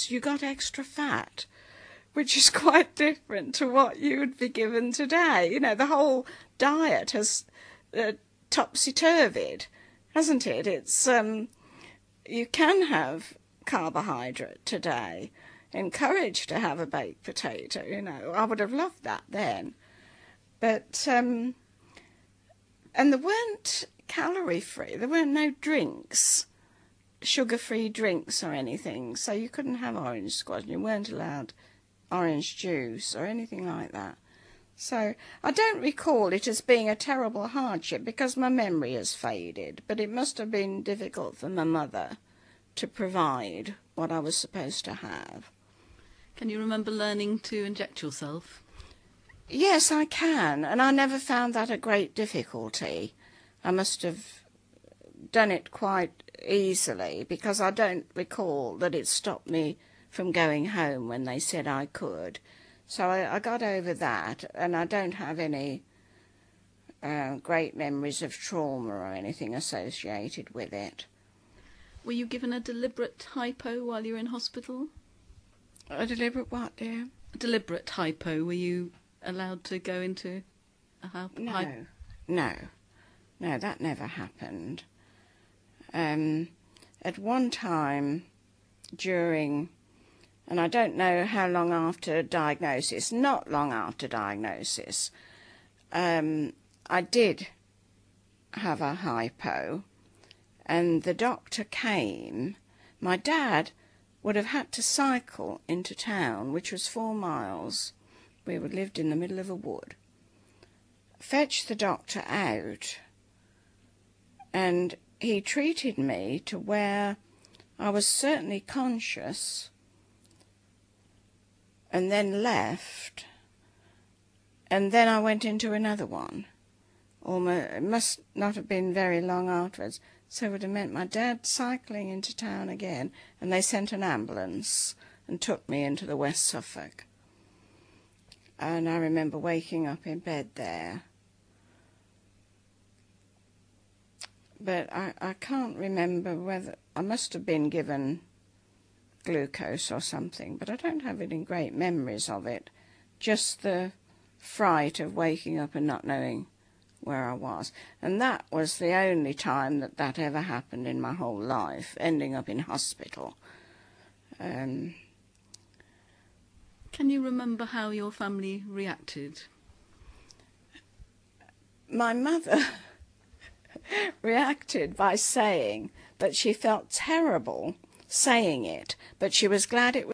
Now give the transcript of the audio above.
foods, you got extra fat, which is quite different to what you would be given today. You know, the whole diet has topsy-turvied, hasn't it? It's you can have carbohydrate today, encouraged to have a baked potato, you know. I would have loved that then. But, and there weren't calorie-free, there weren't no drinks, sugar-free drinks or anything, so you couldn't have orange squash, and you weren't allowed orange juice or anything like that. So I don't recall it as being a terrible hardship because my memory has faded, but it must have been difficult for my mother to provide what I was supposed to have. Can you remember learning to inject yourself? Yes, I can, and I never found that a great difficulty. I must have done it quite easily because I don't recall that it stopped me from going home when they said I could. So I got over that, and I don't have any great memories of trauma or anything associated with it. Were you given a deliberate hypo while you were in hospital? A deliberate what, dear? A deliberate hypo. Were you allowed to go into a hypo? No, that never happened. At one time during, and I don't know how long after diagnosis, not long after diagnosis, I did have a hypo, and the doctor came. My dad would have had to cycle into town, which was 4 miles. We lived in the middle of a wood. Fetch the doctor out, and he treated me to where I was certainly conscious, and then left, and then I went into another one. It must not have been very long afterwards, so it would have meant my dad cycling into town again, and they sent an ambulance and took me into the West Suffolk. And I remember waking up in bed there. But I can't remember whether, I must have been given glucose or something, but I don't have any great memories of it. Just the fright of waking up and not knowing where I was. And that was the only time that ever happened in my whole life, ending up in hospital. Can you remember how your family reacted? My mother reacted by saying that she felt terrible saying it, but she was glad it was